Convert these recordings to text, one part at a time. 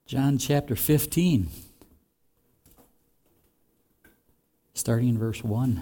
John chapter 15, starting in verse 1.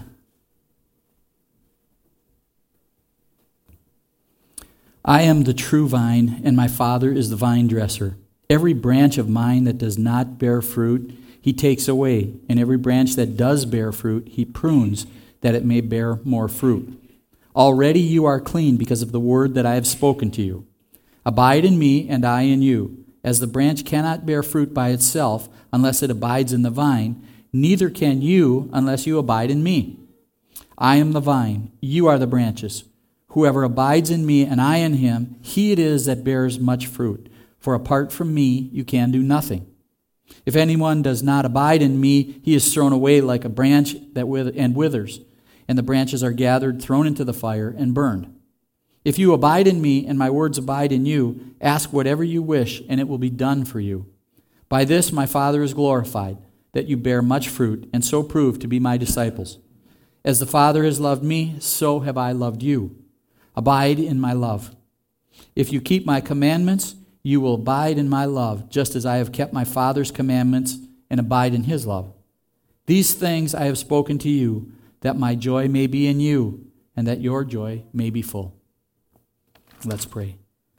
I am the true vine, and my Father is the vine dresser. Every branch of mine that does not bear fruit, he takes away, and every branch that does bear fruit, he prunes, that it may bear more fruit. Already you are clean because of the word that I have spoken to you. Abide in me, and I in you. As the branch cannot bear fruit by itself unless it abides in the vine, neither can you unless you abide in me. I am the vine, you are the branches. Whoever abides in me and I in him, he it is that bears much fruit. For apart from me, you can do nothing. If anyone does not abide in me, he is thrown away like a branch that withers, and the branches are gathered, thrown into the fire, and burned. If you abide in me and my words abide in you, ask whatever you wish, and it will be done for you. By this my Father is glorified, that you bear much fruit, and so prove to be my disciples. As the Father has loved me, so have I loved you. Abide in my love. If you keep my commandments, you will abide in my love, just as I have kept my Father's commandments and abide in his love. These things I have spoken to you, that my joy may be in you, and that your joy may be full. Let's pray.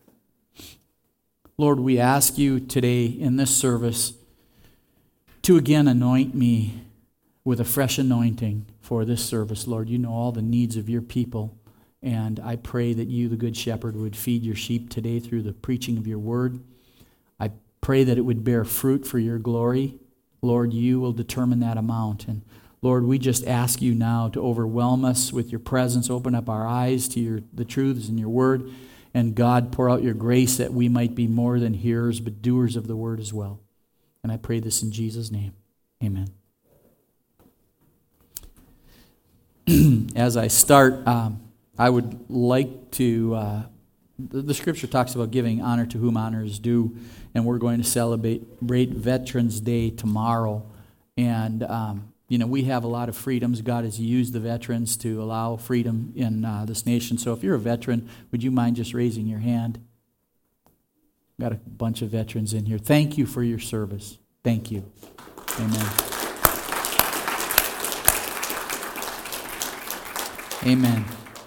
Lord, we ask you today in this service to again anoint me with a fresh anointing for this service. Lord, you know all the needs of your people, and I pray that you, the Good Shepherd, would feed your sheep today through the preaching of your word. I pray that it would bear fruit for your glory. Lord, you will determine that amount. And Lord, we just ask you now to overwhelm us with your presence, open up our eyes to the truths in your word, and God, pour out your grace that we might be more than hearers, but doers of the word as well. And I pray this in Jesus' name. Amen. As I start, I would like to, the scripture talks about giving honor to whom honor is due, and we're going to celebrate Veterans Day tomorrow. And we have a lot of freedoms. God has used the veterans to allow freedom in this nation. So if you're a veteran, would you mind just raising your hand? Got a bunch of veterans in here. Thank you for your service. Thank you. Amen. Amen.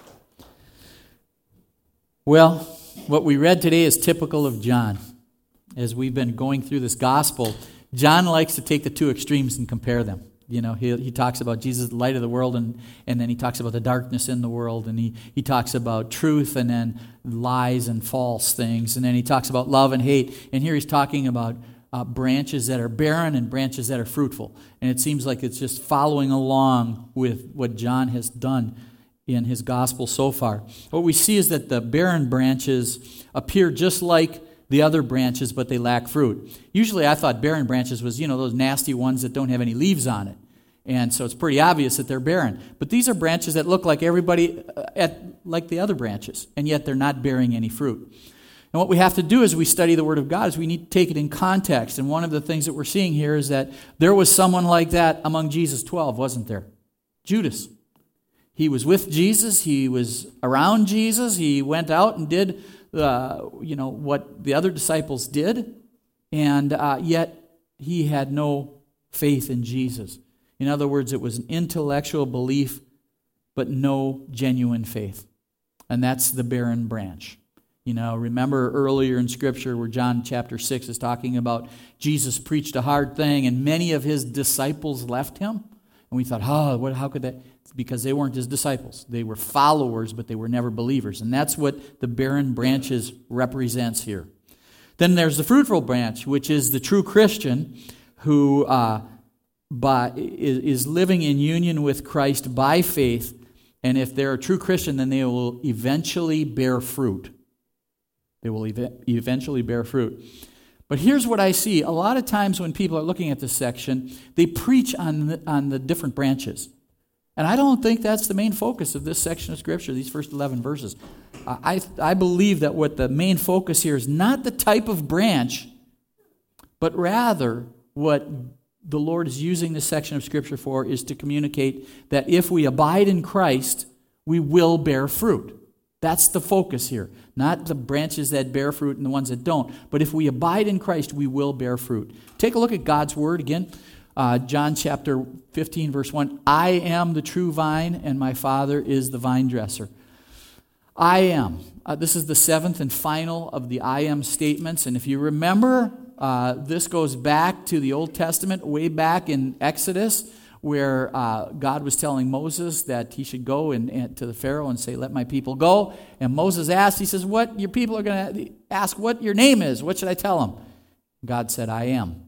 Well, what we read today is typical of John. As we've been going through this gospel, John likes to take the two extremes and compare them. You know, he talks about Jesus, the light of the world, and then he talks about the darkness in the world, and he talks about truth and then lies and false things, and then he talks about love and hate. And here he's talking about branches that are barren and branches that are fruitful. And it seems like it's just following along with what John has done in his gospel so far. What we see is that the barren branches appear just like the other branches, but they lack fruit. Usually I thought barren branches was, those nasty ones that don't have any leaves on it. And so it's pretty obvious that they're barren. But these are branches that look like everybody, like the other branches, and yet they're not bearing any fruit. And what we have to do as we study the Word of God is we need to take it in context. And one of the things that we're seeing here is that there was someone like that among Jesus' 12, wasn't there? Judas. He was with Jesus. He was around Jesus. He went out and did what the other disciples did, and yet he had no faith in Jesus. In other words, it was an intellectual belief, but no genuine faith. And that's the barren branch. Remember earlier in Scripture where John chapter 6 is talking about Jesus preached a hard thing, and many of his disciples left him. And we thought, how could that? It's because they weren't his disciples. They were followers, but they were never believers. And that's what the barren branches represents here. Then there's the fruitful branch, which is the true Christian who is living in union with Christ by faith. And if they're a true Christian, then they will eventually bear fruit. They will eventually bear fruit. But here's what I see. A lot of times when people are looking at this section, they preach on the different branches. And I don't think that's the main focus of this section of Scripture, these first 11 verses. I believe that what the main focus here is not the type of branch, but rather what the Lord is using this section of Scripture for is to communicate that if we abide in Christ, we will bear fruit. That's the focus here. Not the branches that bear fruit and the ones that don't. But if we abide in Christ, we will bear fruit. Take a look at God's word again. John chapter 15, verse 1. I am the true vine, and my Father is the vine dresser. I am. This is the seventh and final of the I am statements. And if you remember, this goes back to the Old Testament, way back in Exodus, where God was telling Moses that he should go and to the Pharaoh and say, let my people go. And Moses asked, he says, what your people are going to ask what your name is. What should I tell them? God said, I am.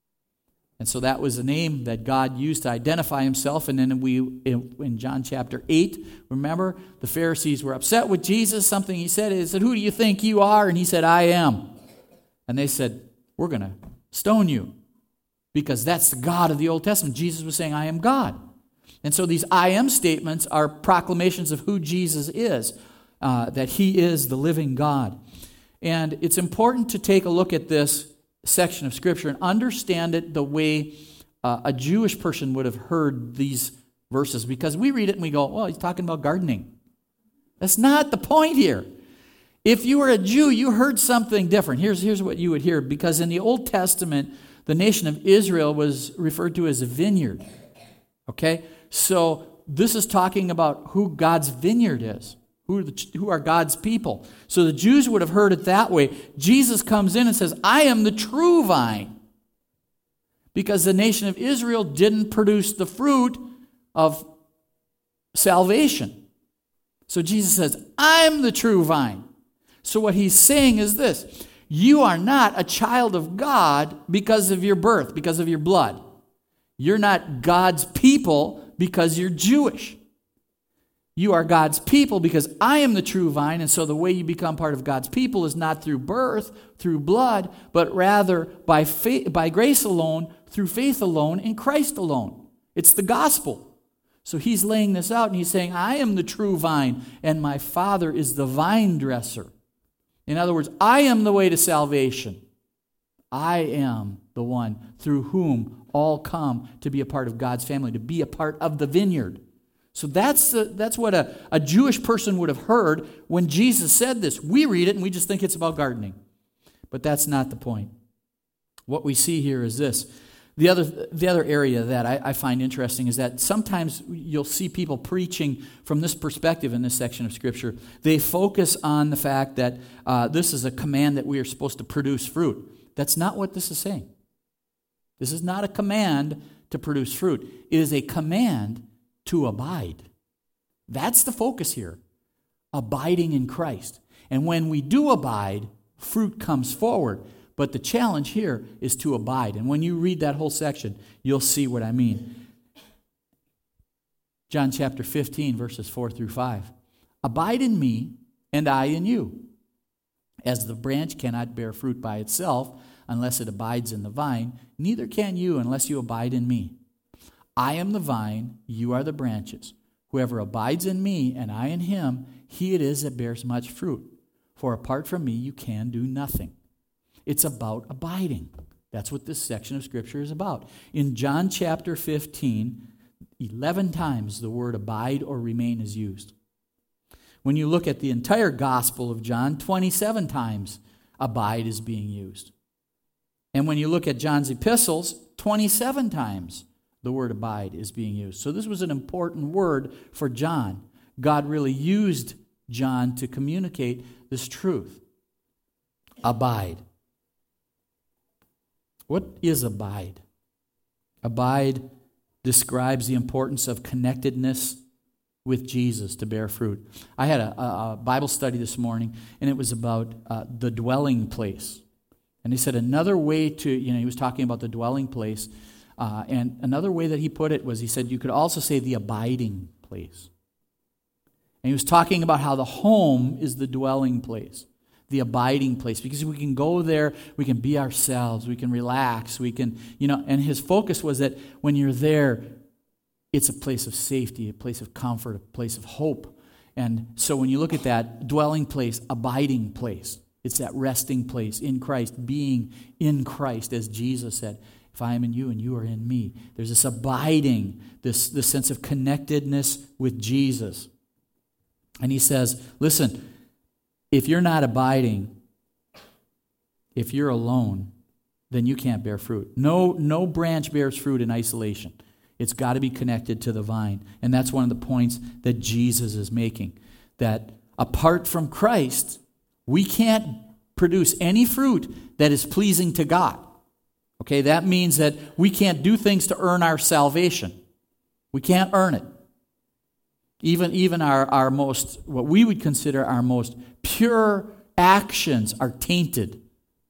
And so that was the name that God used to identify himself. And then in John chapter 8, remember, the Pharisees were upset with Jesus. Something he said, who do you think you are? And he said, I am. And they said, we're going to stone you. Because that's the God of the Old Testament. Jesus was saying, I am God. And so these I am statements are proclamations of who Jesus is, that he is the living God. And it's important to take a look at this section of Scripture and understand it the way a Jewish person would have heard these verses. Because we read it and we go, well, he's talking about gardening. That's not the point here. If you were a Jew, you heard something different. Here's what you would hear. Because in the Old Testament, the nation of Israel was referred to as a vineyard. Okay? So this is talking about who God's vineyard is. Who are God's people. So the Jews would have heard it that way. Jesus comes in and says, I am the true vine. Because the nation of Israel didn't produce the fruit of salvation. So Jesus says, I'm the true vine. So what he's saying is this. You are not a child of God because of your birth, because of your blood. You're not God's people because you're Jewish. You are God's people because I am the true vine, and so the way you become part of God's people is not through birth, through blood, but rather by faith, by grace alone, through faith alone, in Christ alone. It's the gospel. So he's laying this out, and he's saying, I am the true vine, and my Father is the vine dresser. In other words, I am the way to salvation. I am the one through whom all come to be a part of God's family, to be a part of the vineyard. So that's what a Jewish person would have heard when Jesus said this. We read it and we just think it's about gardening. But that's not the point. What we see here is this. The other area that I find interesting is that sometimes you'll see people preaching from this perspective in this section of Scripture. They focus on the fact that this is a command that we are supposed to produce fruit. That's not what this is saying. This is not a command to produce fruit. It is a command to abide. That's the focus here. Abiding in Christ. And when we do abide, fruit comes forward. But the challenge here is to abide. And when you read that whole section, you'll see what I mean. John chapter 15, verses 4 through 5. Abide in me, and I in you. As the branch cannot bear fruit by itself unless it abides in the vine, neither can you unless you abide in me. I am the vine, you are the branches. Whoever abides in me, and I in him, he it is that bears much fruit. For apart from me, you can do nothing. It's about abiding. That's what this section of Scripture is about. In John chapter 15, 11 times the word abide or remain is used. When you look at the entire Gospel of John, 27 times abide is being used. And when you look at John's epistles, 27 times the word abide is being used. So this was an important word for John. God really used John to communicate this truth. Abide. What is abide? Abide describes the importance of connectedness with Jesus to bear fruit. I had a Bible study this morning, and it was about the dwelling place. And he said another way to, he was talking about the dwelling place, and another way that he put it was, he said you could also say the abiding place. And he was talking about how the home is the dwelling place, the abiding place, because we can go there, we can be ourselves, we can relax, we can, and his focus was that when you're there, it's a place of safety, a place of comfort, a place of hope. And so when you look at that dwelling place, abiding place, it's that resting place in Christ, being in Christ, as Jesus said, if I am in you and you are in me. There's this abiding, this sense of connectedness with Jesus. And he says, listen, if you're not abiding, if you're alone, then you can't bear fruit. No branch bears fruit in isolation. It's got to be connected to the vine. And that's one of the points that Jesus is making. That apart from Christ, we can't produce any fruit that is pleasing to God. Okay, that means that we can't do things to earn our salvation. We can't earn it. Even our most, what we would consider our most pure actions are tainted.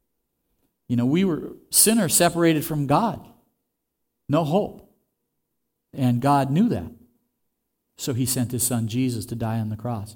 We were sinners separated from God. No hope. And God knew that. So he sent his son Jesus to die on the cross.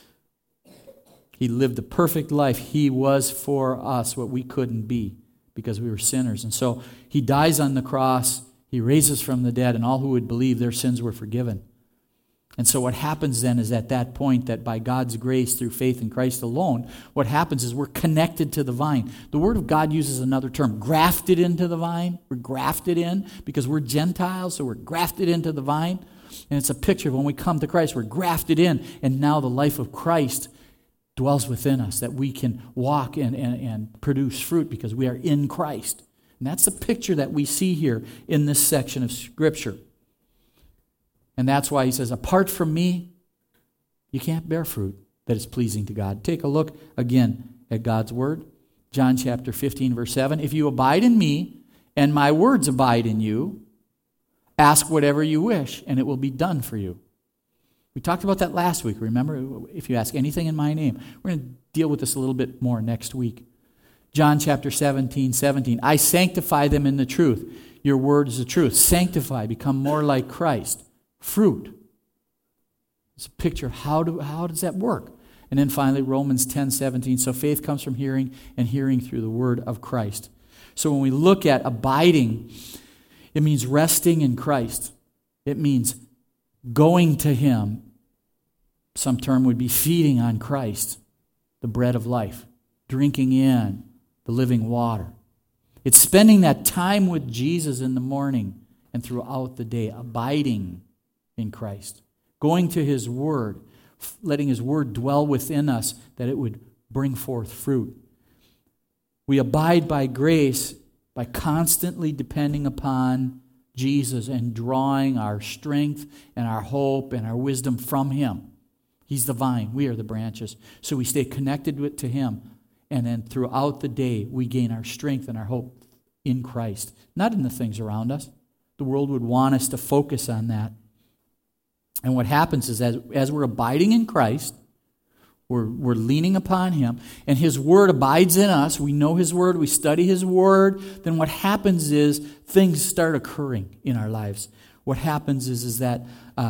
He lived a perfect life. He was for us what we couldn't be because we were sinners. And so he dies on the cross. He raises from the dead, and all who would believe their sins were forgiven. And so what happens then is at that point that by God's grace through faith in Christ alone, what happens is we're connected to the vine. The Word of God uses another term, grafted into the vine. We're grafted in because we're Gentiles, so we're grafted into the vine. And it's a picture of when we come to Christ, we're grafted in, and now the life of Christ dwells within us, that we can walk and produce fruit because we are in Christ. And that's the picture that we see here in this section of Scripture. And that's why he says, apart from me, you can't bear fruit that is pleasing to God. Take a look again at God's Word. John chapter 15, verse 7. If you abide in me, and my words abide in you, ask whatever you wish, and it will be done for you. We talked about that last week. Remember, if you ask anything in my name. We're going to deal with this a little bit more next week. John chapter 17, 17. I sanctify them in the truth. Your word is the truth. Sanctify, become more like Christ. Fruit. It's a picture of how does that work? And then finally, Romans 10, 17. So faith comes from hearing, and hearing through the word of Christ. So when we look at abiding, it means resting in Christ. It means going to Him. Some term would be feeding on Christ, the bread of life, drinking in the living water. It's spending that time with Jesus in the morning and throughout the day, abiding in Christ, going to His Word, letting His Word dwell within us that it would bring forth fruit. We abide by grace by constantly depending upon Jesus and drawing our strength and our hope and our wisdom from Him. He's the vine. We are the branches. So we stay connected to Him. And then throughout the day, we gain our strength and our hope in Christ, not in the things around us. The world would want us to focus on that. And what happens is as we're abiding in Christ, we're leaning upon Him, and His Word abides in us. We know His Word. We study His Word. Then what happens is things start occurring in our lives. What happens is that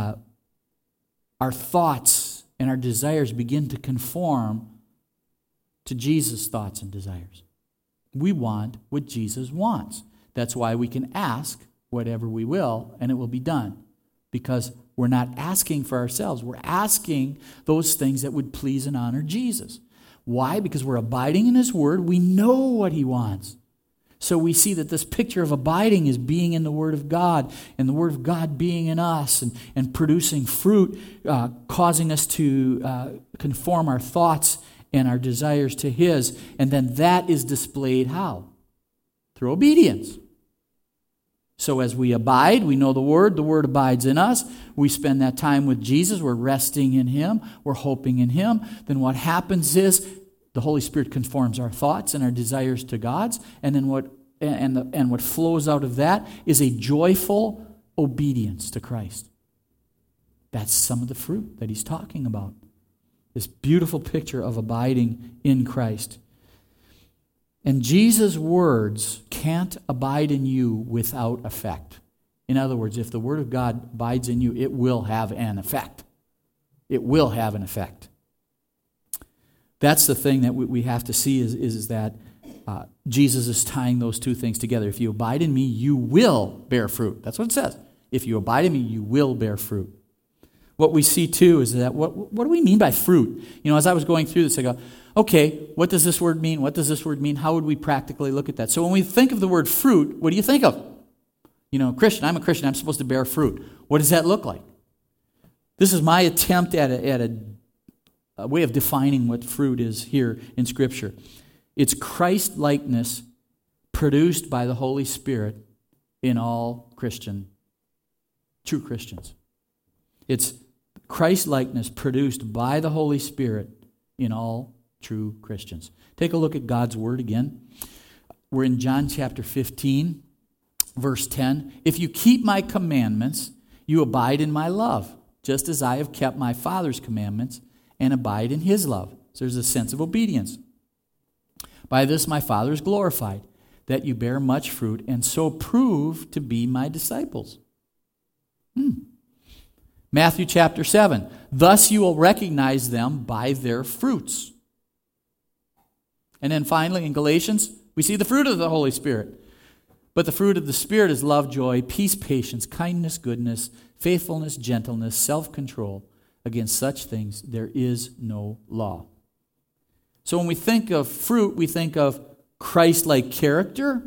our thoughts and our desires begin to conform to Jesus' thoughts and desires. We want what Jesus wants. That's why we can ask whatever we will, and it will be done. Because we're not asking for ourselves. We're asking those things that would please and honor Jesus. Why? Because we're abiding in His Word. We know what He wants. So we see that this picture of abiding is being in the Word of God, and the Word of God being in us and producing fruit, causing us to conform our thoughts and our desires to His. And then that is displayed how? Through obedience. So as we abide, we know the Word abides in us. We spend that time with Jesus. We're resting in Him. We're hoping in Him. Then what happens is the Holy Spirit conforms our thoughts and our desires to God's. And then what flows out of that is a joyful obedience to Christ. That's some of the fruit that He's talking about. This beautiful picture of abiding in Christ. And Jesus' words can't abide in you without effect. In other words, if the Word of God abides in you, it will have an effect. It will have an effect. That's the thing that we have to see is that Jesus is tying those two things together. If you abide in me, you will bear fruit. That's what it says. If you abide in me, you will bear fruit. What we see too is that what do we mean by fruit? As I was going through this, I go, okay, what does this word mean? What does this word mean? How would we practically look at that? So when we think of the word fruit, what do you think of? Christian, I'm a Christian, I'm supposed to bear fruit. What does that look like? This is my attempt at a way of defining what fruit is here in Scripture. It's Christ-likeness produced by the Holy Spirit in all true Christians. It's Christ-likeness produced by the Holy Spirit in all true Christians. Take a look at God's Word again. We're in John chapter 15, verse 10. If you keep my commandments, you abide in my love, just as I have kept my Father's commandments and abide in his love. So there's a sense of obedience. By this my Father is glorified, that you bear much fruit and so prove to be my disciples. Matthew chapter 7. Thus you will recognize them by their fruits. And then finally in Galatians, we see the fruit of the Holy Spirit. But the fruit of the Spirit is love, joy, peace, patience, kindness, goodness, faithfulness, gentleness, self-control. Against such things there is no law. So when we think of fruit, we think of Christ-like character.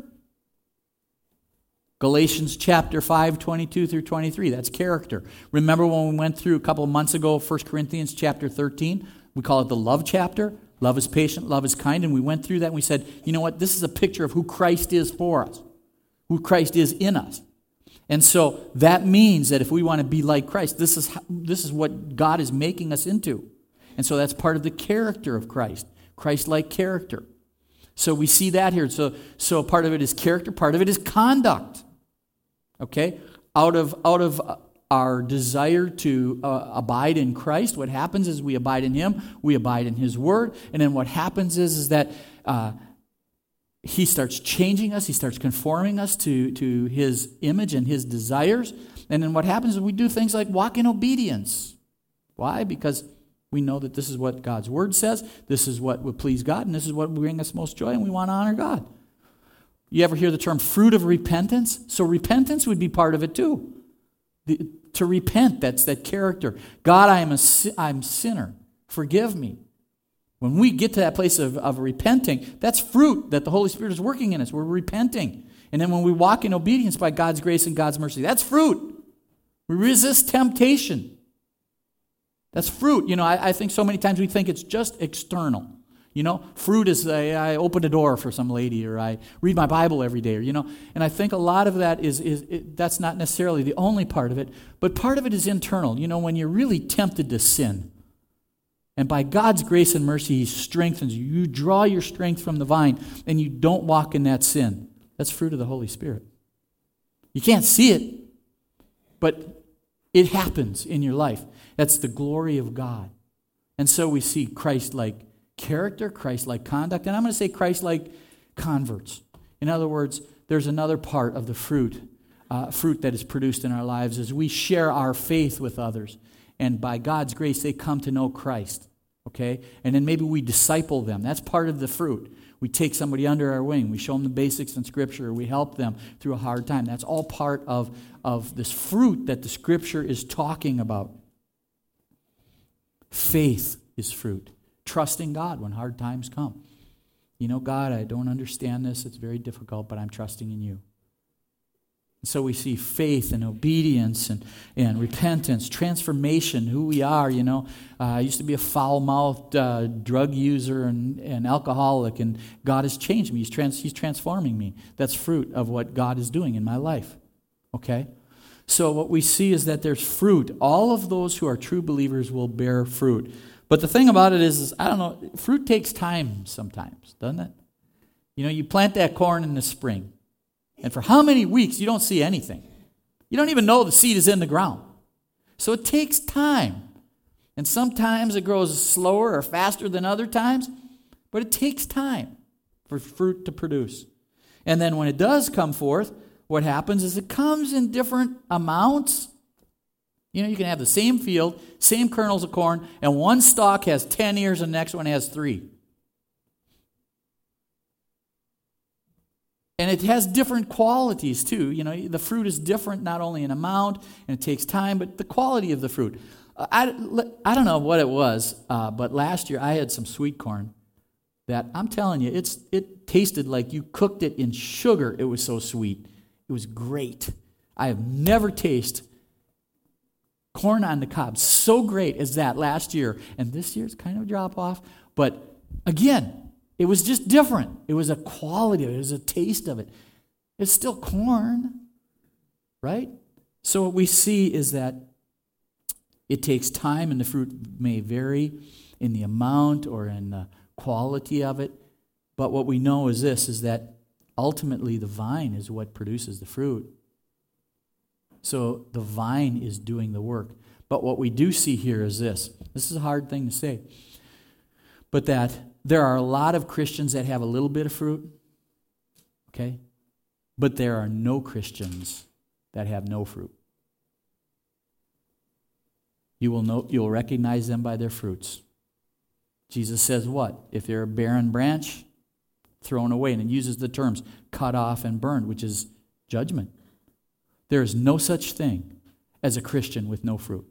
Galatians chapter 5, 22 through 23, that's character. Remember when we went through a couple of months ago, 1 Corinthians chapter 13? We call it the love chapter. Love is patient, love is kind. And we went through that and we said, you know what, this is a picture of who Christ is for us, who Christ is in us. And so that means that if we want to be like Christ, this is what God is making us into. And so that's part of the character of Christ, Christ-like character. So we see that here. So part of it is character, part of it is conduct. Okay? Out of our desire to abide in Christ, what happens is we abide in him, we abide in his word, and then what happens is that he starts changing us. He starts conforming us to his image and his desires. And then what happens is we do things like walk in obedience. Why? Because we know that this is what God's word says. This is what would please God. And this is what would bring us most joy. And we want to honor God. You ever hear the term fruit of repentance? So repentance would be part of it too. To repent, that's that character. God, I'm a sinner. Forgive me. When we get to that place of repenting, that's fruit that the Holy Spirit is working in us. We're repenting. And then when we walk in obedience by God's grace and God's mercy, that's fruit. We resist temptation. That's fruit. You know, I think so many times we think it's just external. You know, fruit is I open a door for some lady, or I read my Bible every day, or, you know. And I think a lot of that that's not necessarily the only part of it, but part of it is internal. You know, when you're really tempted to sin, and by God's grace and mercy, he strengthens you. You draw your strength from the vine, and you don't walk in that sin. That's fruit of the Holy Spirit. You can't see it, but it happens in your life. That's the glory of God. And so we see Christ-like character, Christ-like conduct, and I'm going to say Christ-like converts. In other words, there's another part of the fruit that is produced in our lives as we share our faith with others. And by God's grace, they come to know Christ, okay? And then maybe we disciple them. That's part of the fruit. We take somebody under our wing. We show them the basics in Scripture. We help them through a hard time. That's all part of this fruit that the Scripture is talking about. Faith is fruit. Trusting God when hard times come. You know, God, I don't understand this. It's very difficult, but I'm trusting in you. So we see faith and obedience and repentance, transformation, who we are, you know. I used to be a foul-mouthed drug user and alcoholic, and God has changed me. He's transforming me. That's fruit of what God is doing in my life, okay? So what we see is that there's fruit. All of those who are true believers will bear fruit. But the thing about it is I don't know, fruit takes time sometimes, doesn't it? You know, you plant that corn in the spring. And for how many weeks you don't see anything? You don't even know the seed is in the ground. So it takes time. And sometimes it grows slower or faster than other times, but it takes time for fruit to produce. And then when it does come forth, what happens is it comes in different amounts. You know, you can have the same field, same kernels of corn, and one stalk has 10 ears and the next one has 3. And it has different qualities too. You know, the fruit is different not only in amount, and it takes time, but the quality of the fruit. I don't know what it was, but last year I had some sweet corn that I'm telling you, it tasted like you cooked it in sugar. It was so sweet. It was great. I have never tasted Corn on the cob, so great as that last year. And this year's kind of a drop off. But again, it was just different. It was a quality of it. It was a taste of it. It's still corn, right? So what we see is that it takes time, and the fruit may vary in the amount or in the quality of it. But what we know is this, is that ultimately the vine is what produces the fruit. So the vine is doing the work. But what we do see here is this. This is a hard thing to say. But that there are a lot of Christians that have a little bit of fruit, okay? But there are no Christians that have no fruit. You'll recognize them by their fruits. Jesus says what? If they're a barren branch, thrown away, and it uses the terms cut off and burned, which is judgment. There is no such thing as a Christian with no fruit.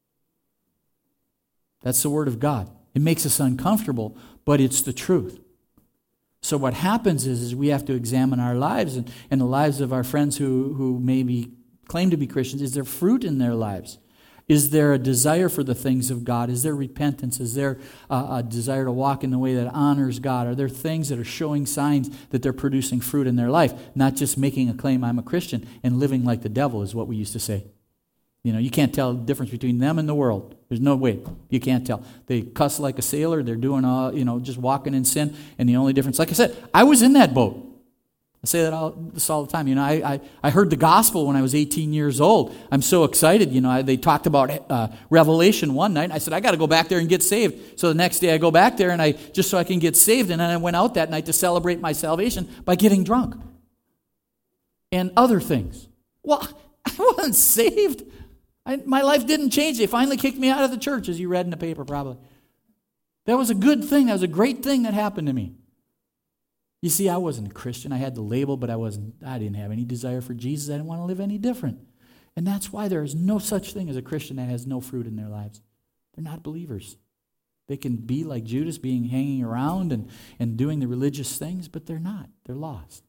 That's the Word of God. It makes us uncomfortable, but it's the truth. So what happens is we have to examine our lives and the lives of our friends who maybe claim to be Christians. Is there fruit in their lives? Is there a desire for the things of God? Is there repentance? Is there a desire to walk in the way that honors God? Are there things that are showing signs that they're producing fruit in their life? Not just making a claim, I'm a Christian, and living like the devil is what we used to say. You know, you can't tell the difference between them and the world. There's no way. You can't tell. They cuss like a sailor. They're doing all, just walking in sin. And the only difference, like I said, I was in that boat. I say that all the time. I heard the gospel when I was 18 years old. I'm so excited. They talked about Revelation one night. I said, I got to go back there and get saved. So the next day I go back there and just so I can get saved. And then I went out that night to celebrate my salvation by getting drunk and other things. Well, I wasn't saved. My life didn't change. They finally kicked me out of the church, as you read in the paper probably. That was a good thing. That was a great thing that happened to me. You see, I wasn't a Christian. I had the label, but I didn't have any desire for Jesus. I didn't want to live any different. And that's why there is no such thing as a Christian that has no fruit in their lives. They're not believers. They can be like Judas, hanging around and doing the religious things, but they're not. They're lost.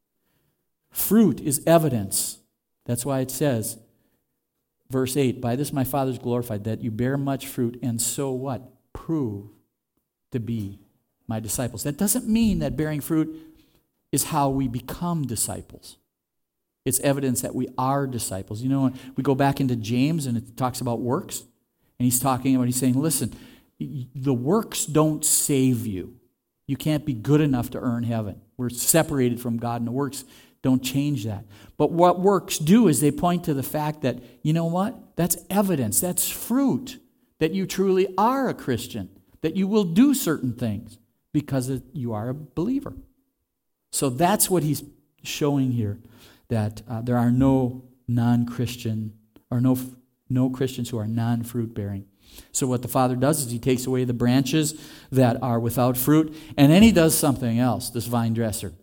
Fruit is evidence. That's why it says, verse 8, by this my Father is glorified, that you bear much fruit, and so what? Prove to be my disciples. That doesn't mean that bearing fruit is how we become disciples. It's evidence that we are disciples. We go back into James and it talks about works, and he's saying, listen, the works don't save you. You can't be good enough to earn heaven. We're separated from God, and the works don't change that. But what works do is they point to the fact that, you know what? That's evidence. That's fruit that you truly are a Christian, that you will do certain things because you are a believer. So that's what he's showing here, that there are no non-Christian or no Christians who are non-fruit bearing. So what the Father does is he takes away the branches that are without fruit, and then he does something else, this vine dresser.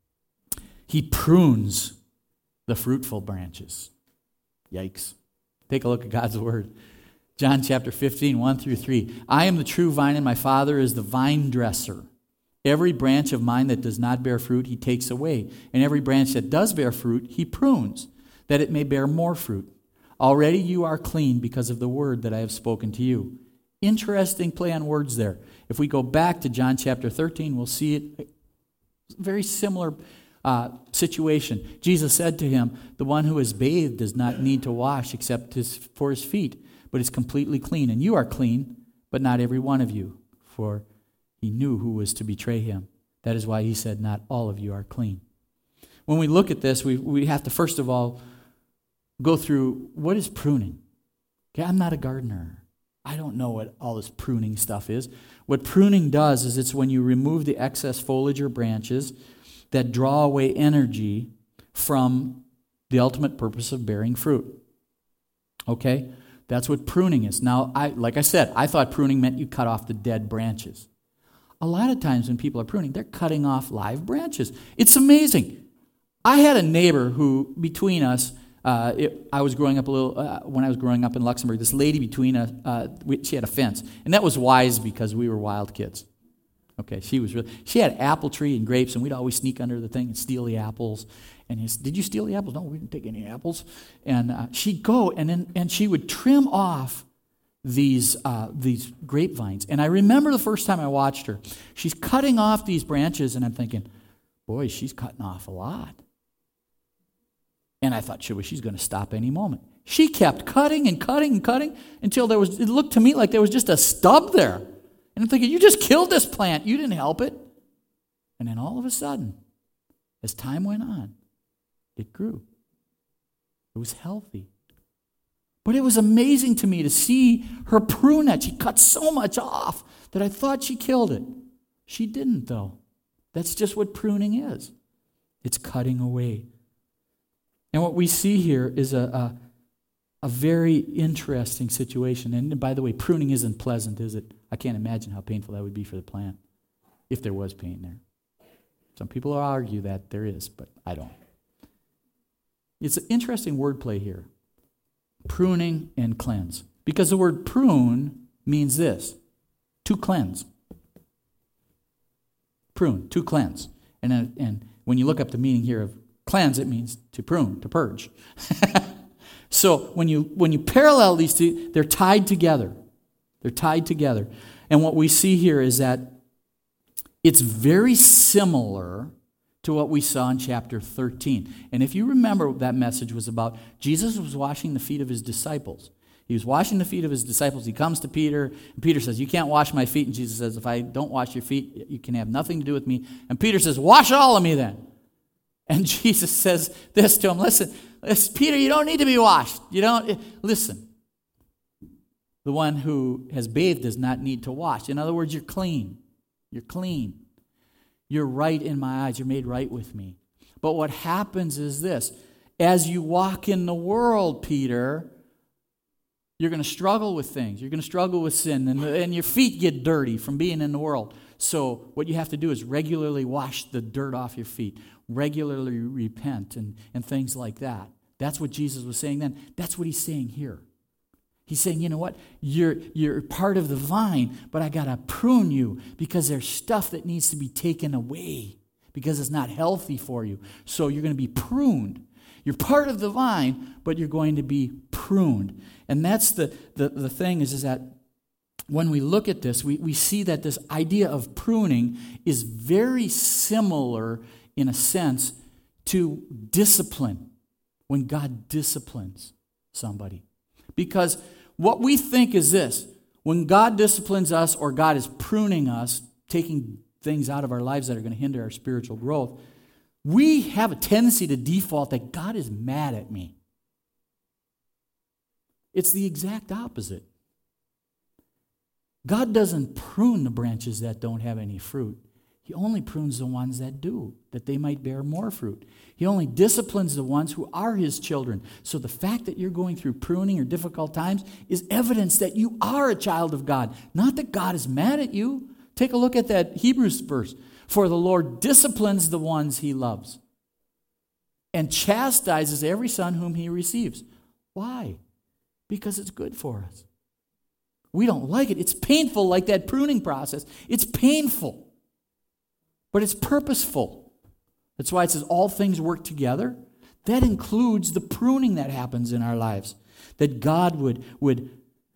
He prunes the fruitful branches. Yikes. Take a look at God's Word. John chapter 15, 1 through 3. I am the true vine, and my Father is the vine dresser. Every branch of mine that does not bear fruit, he takes away. And every branch that does bear fruit, he prunes, that it may bear more fruit. Already you are clean because of the word that I have spoken to you. Interesting play on words there. If we go back to John chapter 13, we'll see it. Very similar situation. Jesus said to him, the one who is bathed does not need to wash except for his feet, but is completely clean. And you are clean, but not every one of you. For he knew who was to betray him. That is why he said, not all of you are clean. When we look at this, we have to first of all go through, what is pruning? Okay, I'm not a gardener. I don't know what all this pruning stuff is. What pruning does is it's when you remove the excess foliage or branches that draw away energy from the ultimate purpose of bearing fruit. Okay? That's what pruning is. Now, like I said, I thought pruning meant you cut off the dead branches. A lot of times when people are pruning, they're cutting off live branches. It's amazing. I had a neighbor who, between us, I was growing up when I was growing up in Luxembourg, this lady between us, she had a fence. And that was wise because we were wild kids. Okay, she had apple tree and grapes, and we'd always sneak under the thing and steal the apples. And he said, "Did you steal the apples?" "No, we didn't take any apples." And she'd go, and she would trim off these grapevines. And I remember the first time I watched her. She's cutting off these branches, and I'm thinking, boy, she's cutting off a lot. And I thought, sure, she's going to stop any moment. She kept cutting and cutting and cutting until it looked to me like there was just a stub there. And I'm thinking, you just killed this plant. You didn't help it. And then all of a sudden, as time went on, it grew. It was healthy. But it was amazing to me to see her prune it. She cut so much off that I thought she killed it. She didn't, though. That's just what pruning is. It's cutting away. And what we see here is a very interesting situation. And by the way, pruning isn't pleasant, is it? I can't imagine how painful that would be for the plant, if there was pain there. Some people argue that there is, but I don't. It's an interesting wordplay here. Pruning and cleanse. Because the word prune means this, to cleanse. Prune, to cleanse. And when you look up the meaning here of cleanse, it means to prune, to purge. So when you parallel these two, they're tied together. They're tied together. And what we see here is that it's very similar to what we saw in chapter 13. And if you remember, that message was about Jesus was washing the feet of his disciples. He was washing the feet of his disciples. He comes to Peter, and Peter says, "You can't wash my feet." And Jesus says, "If I don't wash your feet, you can have nothing to do with me." And Peter says, "Wash all of me then." And Jesus says this to him, listen, Peter, you don't need to be washed. Listen. The one who has bathed does not need to wash. In other words, you're clean. You're clean. You're right in my eyes. You're made right with me. But what happens is this. As you walk in the world, Peter, you're going to struggle with things. You're going to struggle with sin. And your feet get dirty from being in the world. So what you have to do is regularly wash the dirt off your feet. Regularly repent and things like that. That's what Jesus was saying then. That's what he's saying here. He's saying, you know what? You're part of the vine, but I got to prune you because there's stuff that needs to be taken away because it's not healthy for you. So you're going to be pruned. You're part of the vine, but you're going to be pruned. And that's the thing is that when we look at this, we see that this idea of pruning is very similar in a sense to discipline, when God disciplines somebody. Because what we think is this, when God disciplines us or God is pruning us, taking things out of our lives that are going to hinder our spiritual growth, we have a tendency to default that God is mad at me. It's the exact opposite. God doesn't prune the branches that don't have any fruit. He only prunes the ones that do, that they might bear more fruit. He only disciplines the ones who are his children. So the fact that you're going through pruning or difficult times is evidence that you are a child of God, not that God is mad at you. Take a look at that Hebrews verse. For the Lord disciplines the ones he loves and chastises every son whom he receives. Why? Because it's good for us. We don't like it. It's painful, like that pruning process. It's painful. But it's purposeful. That's why it says all things work together. That includes the pruning that happens in our lives. That God would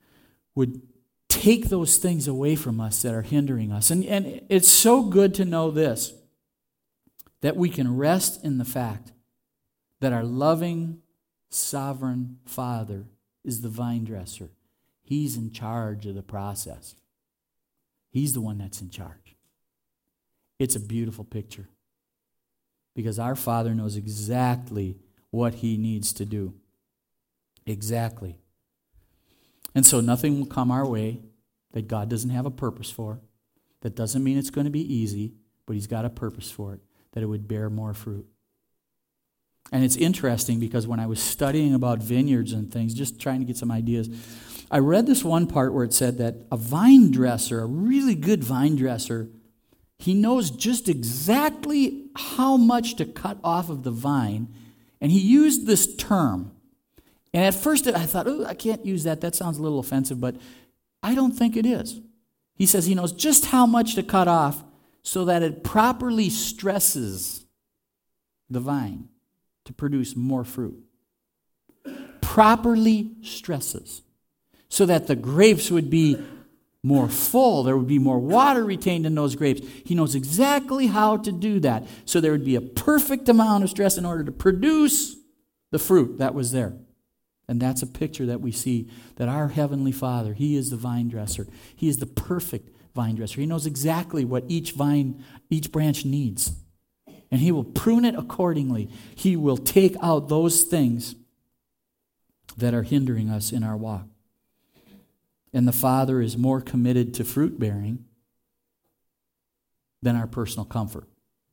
take those things away from us that are hindering us. And it's so good to know this, that we can rest in the fact that our loving, sovereign Father is the vine dresser. He's in charge of the process. He's the one that's in charge. It's a beautiful picture because our Father knows exactly what he needs to do. Exactly. And so nothing will come our way that God doesn't have a purpose for. That doesn't mean it's going to be easy, but he's got a purpose for it, that it would bear more fruit. And it's interesting because when I was studying about vineyards and things, just trying to get some ideas, I read this one part where it said that a vine dresser, a really good vine dresser, he knows just exactly how much to cut off of the vine. And he used this term. And at first I thought, I can't use that. That sounds a little offensive, but I don't think it is. He says he knows just how much to cut off so that it properly stresses the vine to produce more fruit. Properly stresses, so that the grapes would be more full. There would be more water retained in those grapes. He knows exactly how to do that. So there would be a perfect amount of stress in order to produce the fruit that was there. And that's a picture that we see that our Heavenly Father, He is the vine dresser. He is the perfect vine dresser. He knows exactly what each branch needs. And He will prune it accordingly. He will take out those things that are hindering us in our walk. And the Father is more committed to fruit bearing than our personal comfort.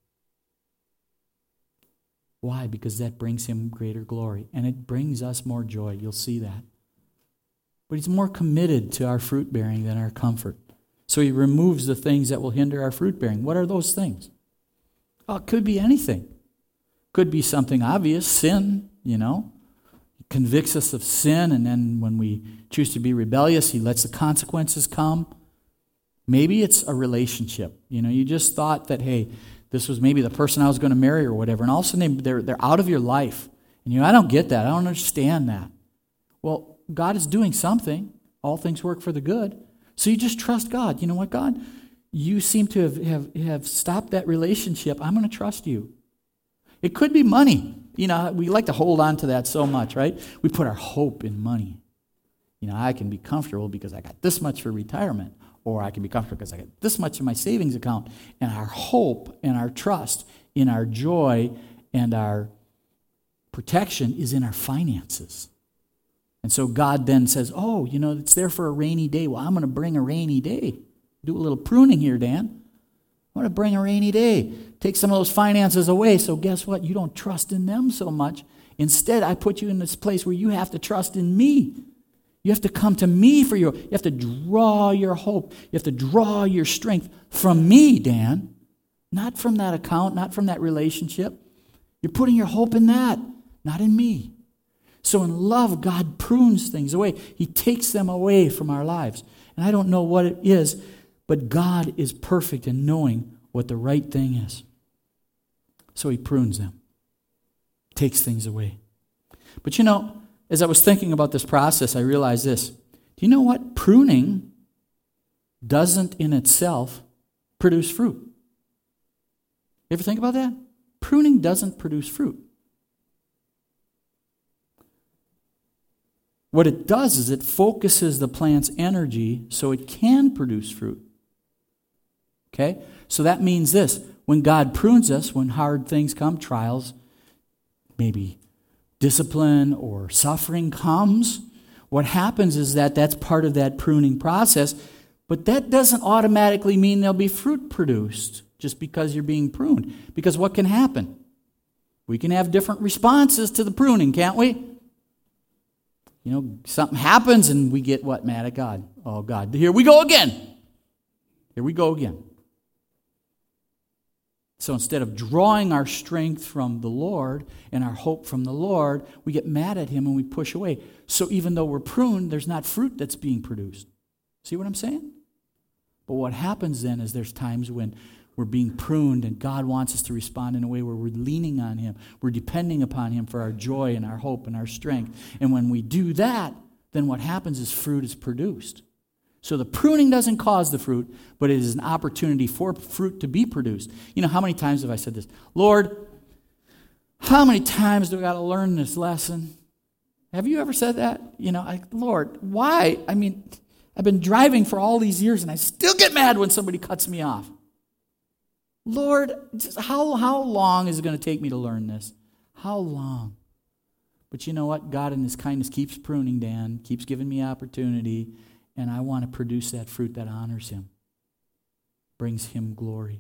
Why? Because that brings Him greater glory. And it brings us more joy. You'll see that. But He's more committed to our fruit bearing than our comfort. So He removes the things that will hinder our fruit bearing. What are those things? Oh, it could be anything. Could be something obvious, sin, convicts us of sin, and then when we choose to be rebellious, He lets the consequences come. Maybe it's a relationship. You just thought that, hey, this was maybe the person I was going to marry or whatever, and all of a sudden they're out of your life. And I don't get that. I don't understand that. Well, God is doing something. All things work for the good. So you just trust God. You know what, God? You seem to have stopped that relationship. I'm going to trust you. It could be money. We like to hold on to that so much, right? We put our hope in money. I can be comfortable because I got this much for retirement, or I can be comfortable because I got this much in my savings account. And our hope and our trust in our joy and our protection is in our finances. And so God then says, it's there for a rainy day. Well, I'm going to bring a rainy day. Do a little pruning here, Dan. I'm going to bring a rainy day. Take some of those finances away. So guess what? You don't trust in them so much. Instead, I put you in this place where you have to trust in me. You have to come to me you have to draw your hope. You have to draw your strength from me, Dan. Not from that account, not from that relationship. You're putting your hope in that, not in me. So in love, God prunes things away. He takes them away from our lives. And I don't know what it is, but God is perfect in knowing what the right thing is. So He prunes them, takes things away. But as I was thinking about this process, I realized this. Do you know what? Pruning doesn't in itself produce fruit. You ever think about that? Pruning doesn't produce fruit. What it does is it focuses the plant's energy so it can produce fruit. Okay? So that means this. When God prunes us, when hard things come, trials, maybe discipline or suffering comes, what happens is that's part of that pruning process, but that doesn't automatically mean there'll be fruit produced just because you're being pruned. Because what can happen? We can have different responses to the pruning, can't we? Something happens and we get what? Mad at God. Oh, God, here we go again. Here we go again. So instead of drawing our strength from the Lord and our hope from the Lord, we get mad at Him and we push away. So even though we're pruned, there's not fruit that's being produced. See what I'm saying? But what happens then is there's times when we're being pruned and God wants us to respond in a way where we're leaning on Him. We're depending upon Him for our joy and our hope and our strength. And when we do that, then what happens is fruit is produced. So the pruning doesn't cause the fruit, but it is an opportunity for fruit to be produced. How many times have I said this? Lord, how many times do I got to learn this lesson? Have you ever said that? Lord, why? I've been driving for all these years and I still get mad when somebody cuts me off. Lord, just how long is it going to take me to learn this? How long? But you know what? God in His kindness keeps pruning Dan, keeps giving me opportunity, and I want to produce that fruit that honors Him, brings Him glory.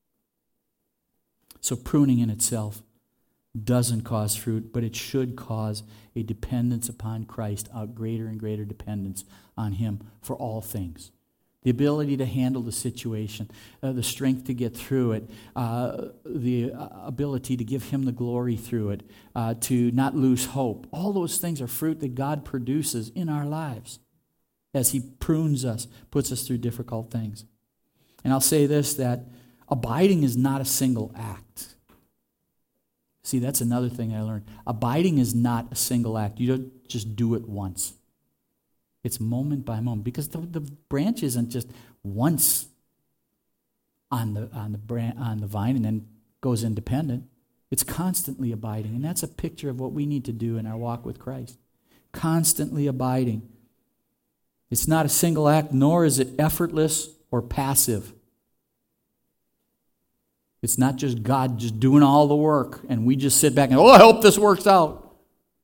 So pruning in itself doesn't cause fruit, but it should cause a dependence upon Christ, a greater and greater dependence on Him for all things. The ability to handle the situation, the strength to get through it, the ability to give Him the glory through it, to not lose hope. All those things are fruit that God produces in our lives as He prunes us, puts us through difficult things. And I'll say this, that Abiding is not a single act. See, that's another thing I learned. Abiding is not a single act. You don't just do it once. It's moment by moment, because the branch isn't just once on the vine and then goes independent. It's constantly abiding, and that's a picture of what we need to do in our walk with Christ. Constantly abiding. It's not a single act, nor is it effortless or passive. It's not just God just doing all the work and we just sit back and, I hope this works out.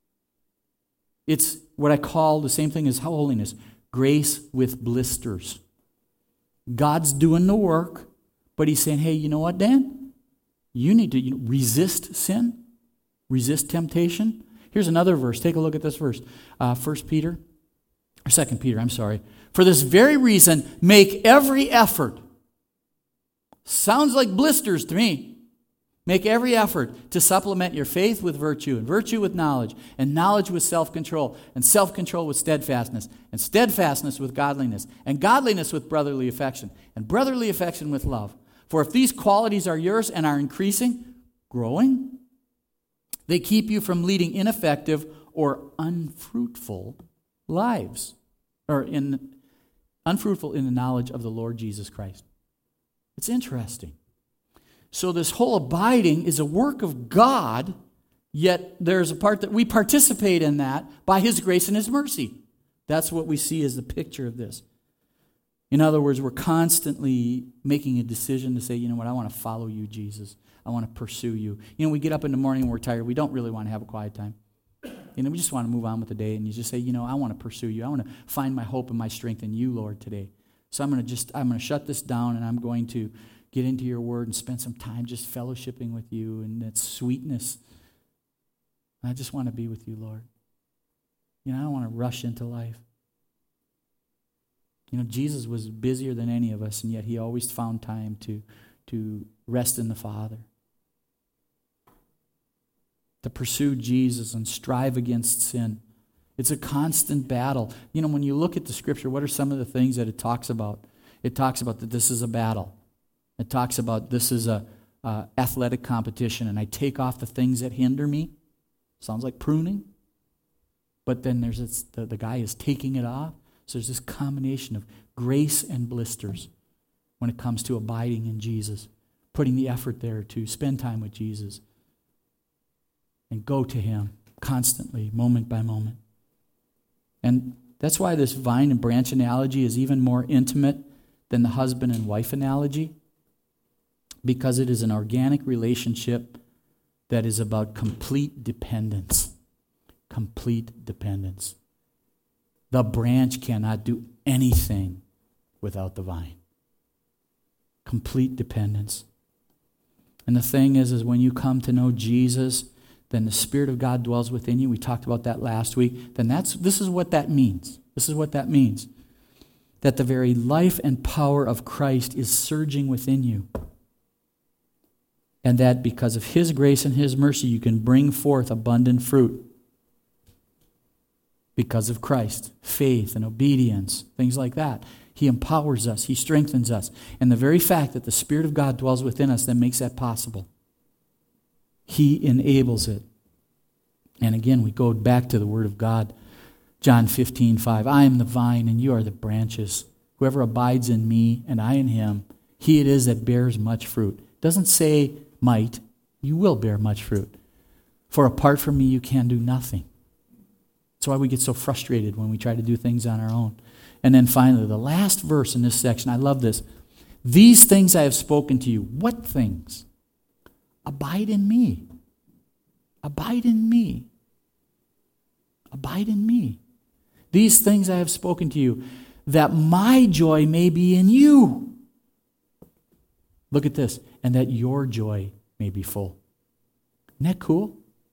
It's what I call the same thing as holiness, grace with blisters. God's doing the work, but he's saying, hey, you know what, Dan? You need to resist sin, resist temptation. Here's another verse. Take a look at this verse. 2 Peter. For this very reason, make every effort. Sounds like blisters to me. Make every effort to supplement your faith with virtue, and virtue with knowledge, and knowledge with self-control, and self-control with steadfastness, and steadfastness with godliness, and godliness with brotherly affection, and brotherly affection with love. For if these qualities are yours and are increasing, growing, they keep you from leading ineffective or unfruitful lives, unfruitful in the knowledge of the Lord Jesus Christ. It's interesting. So this whole abiding is a work of God, yet there's a part that we participate in that by His grace and His mercy. That's what we see as the picture of this. In other words, we're constantly making a decision to say, you know what, I want to follow you, Jesus. I want to pursue you. We get up in the morning and we're tired. We don't really want to have a quiet time. We just want to move on with the day, and you just say, I want to pursue you. I want to find my hope and my strength in you, Lord, today. So I'm going to shut this down, and I'm going to get into your word and spend some time just fellowshipping with you and that sweetness. I just want to be with you, Lord. I don't want to rush into life. Jesus was busier than any of us, and yet he always found time to rest in the Father. To pursue Jesus and strive against sin. It's a constant battle. When you look at the Scripture, what are some of the things that it talks about? It talks about that this is a battle. It talks about this is a athletic competition, and I take off the things that hinder me. Sounds like pruning. But then there's the guy is taking it off. So there's this combination of grace and blisters when it comes to abiding in Jesus, putting the effort there to spend time with Jesus and go to Him constantly, moment by moment. And that's why this vine and branch analogy is even more intimate than the husband and wife analogy, because it is an organic relationship that is about complete dependence. Complete dependence. The branch cannot do anything without the vine. Complete dependence. And the thing is when you come to know Jesus, then the Spirit of God dwells within you. We talked about that last week. Then this is what that means. This is what that means. That the very life and power of Christ is surging within you. And that because of His grace and His mercy, you can bring forth abundant fruit. Because of Christ, faith and obedience, things like that. He empowers us. He strengthens us. And the very fact that the Spirit of God dwells within us then makes that possible. He enables it. And again, we go back to the Word of God. John 15:5. I am the vine and you are the branches. Whoever abides in me and I in him, he it is that bears much fruit. It doesn't say might. You will bear much fruit. For apart from me, you can do nothing. That's why we get so frustrated when we try to do things on our own. And then finally, the last verse in this section, I love this. These things I have spoken to you. What things? Abide in me. Abide in me. Abide in me. These things I have spoken to you, that my joy may be in you. Look at this. And that your joy may be full. Isn't that cool?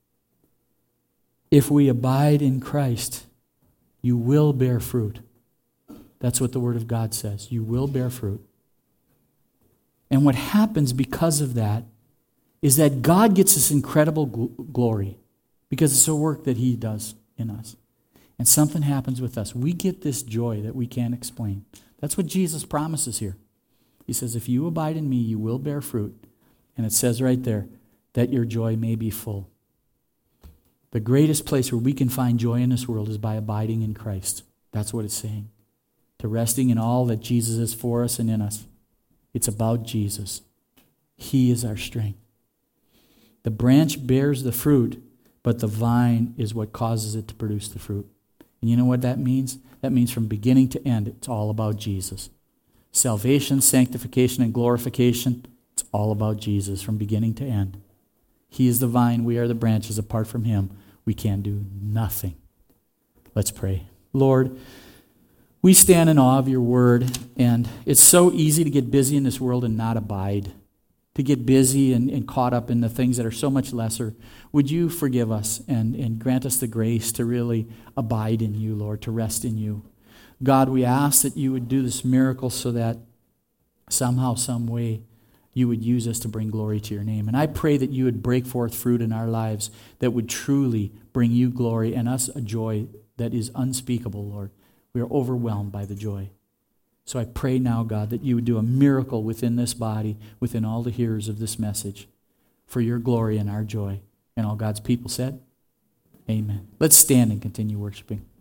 If we abide in Christ, you will bear fruit. That's what the Word of God says. You will bear fruit. And what happens because of that is that God gets this incredible glory because it's a work that He does in us. And something happens with us. We get this joy that we can't explain. That's what Jesus promises here. He says, if you abide in me, you will bear fruit. And it says right there, that your joy may be full. The greatest place where we can find joy in this world is by abiding in Christ. That's what it's saying. To resting in all that Jesus is for us and in us. It's about Jesus. He is our strength. The branch bears the fruit, but the vine is what causes it to produce the fruit. And you know what that means? That means from beginning to end, it's all about Jesus. Salvation, sanctification, and glorification, it's all about Jesus from beginning to end. He is the vine, we are the branches. Apart from him, we can do nothing. Let's pray. Lord, we stand in awe of your word, and it's so easy to get busy in this world and not abide, to get busy and caught up in the things that are so much lesser. Would you forgive us and grant us the grace to really abide in you, Lord, to rest in you. God, we ask that you would do this miracle so that somehow, some way, you would use us to bring glory to your name. And I pray that you would break forth fruit in our lives that would truly bring you glory and us a joy that is unspeakable, Lord. We are overwhelmed by the joy. So I pray now, God, that you would do a miracle within this body, within all the hearers of this message, for your glory and our joy. And all God's people said, amen. Let's stand and continue worshiping.